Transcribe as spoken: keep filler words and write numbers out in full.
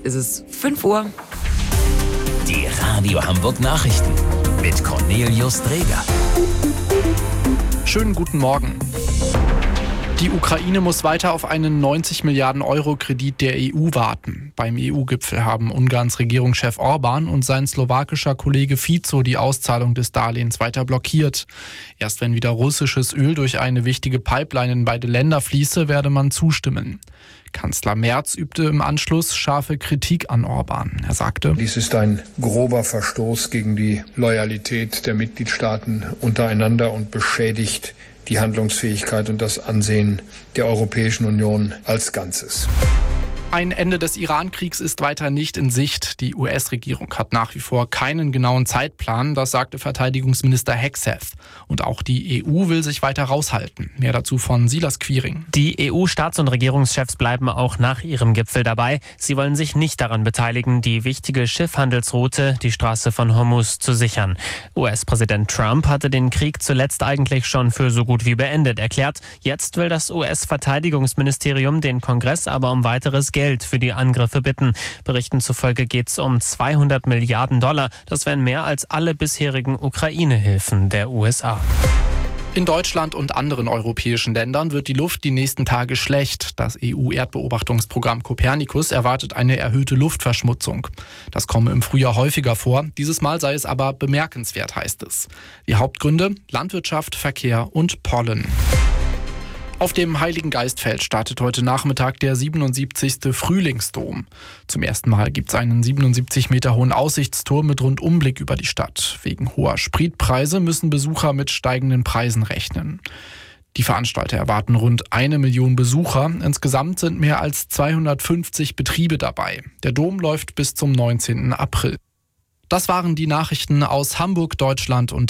ist es fünf Uhr. Die Radio Hamburg Nachrichten mit Cornelius Dreger. Schönen guten Morgen. Die Ukraine muss weiter auf einen neunzig Milliarden Euro Kredit der E U warten. Beim E U-Gipfel haben Ungarns Regierungschef Orbán und sein slowakischer Kollege Fico die Auszahlung des Darlehens weiter blockiert. Erst wenn wieder russisches Öl durch eine wichtige Pipeline in beide Länder fließe, werde man zustimmen. Kanzler Merz übte im Anschluss scharfe Kritik an Orbán. Er sagte: Dies ist ein grober Verstoß gegen die Loyalität der Mitgliedstaaten untereinander und beschädigt die Handlungsfähigkeit und das Ansehen der Europäischen Union als Ganzes. Ein Ende des Iran-Kriegs ist weiter nicht in Sicht. Die U S-Regierung hat nach wie vor keinen genauen Zeitplan, das sagte Verteidigungsminister Hegseth. Und auch die E U will sich weiter raushalten. Mehr dazu von Silas Quiring. Die E U-Staats- und Regierungschefs bleiben auch nach ihrem Gipfel dabei. Sie wollen sich nicht daran beteiligen, die wichtige Schiffhandelsroute, die Straße von Hormuz, zu sichern. U S-Präsident Trump hatte den Krieg zuletzt eigentlich schon für so gut wie beendet erklärt. Jetzt will das U S-Verteidigungsministerium den Kongress aber um weiteres Geld Geld für die Angriffe bitten. Berichten zufolge geht es um zweihundert Milliarden Dollar. Das wären mehr als alle bisherigen Ukraine-Hilfen der U S A. In Deutschland und anderen europäischen Ländern wird die Luft die nächsten Tage schlecht. Das E U-Erdbeobachtungsprogramm Copernicus erwartet eine erhöhte Luftverschmutzung. Das komme im Frühjahr häufiger vor. Dieses Mal sei es aber bemerkenswert, heißt es. Die Hauptgründe: Landwirtschaft, Verkehr und Pollen. Auf dem Heiligen Geistfeld startet heute Nachmittag der siebenundsiebzigste Frühlingsdom. Zum ersten Mal gibt es einen siebenundsiebzig Meter hohen Aussichtsturm mit Rundumblick über die Stadt. Wegen hoher Spritpreise müssen Besucher mit steigenden Preisen rechnen. Die Veranstalter erwarten rund eine Million Besucher. Insgesamt sind mehr als zweihundertfünfzig Betriebe dabei. Der Dom läuft bis zum neunzehnten April. Das waren die Nachrichten aus Hamburg, Deutschland und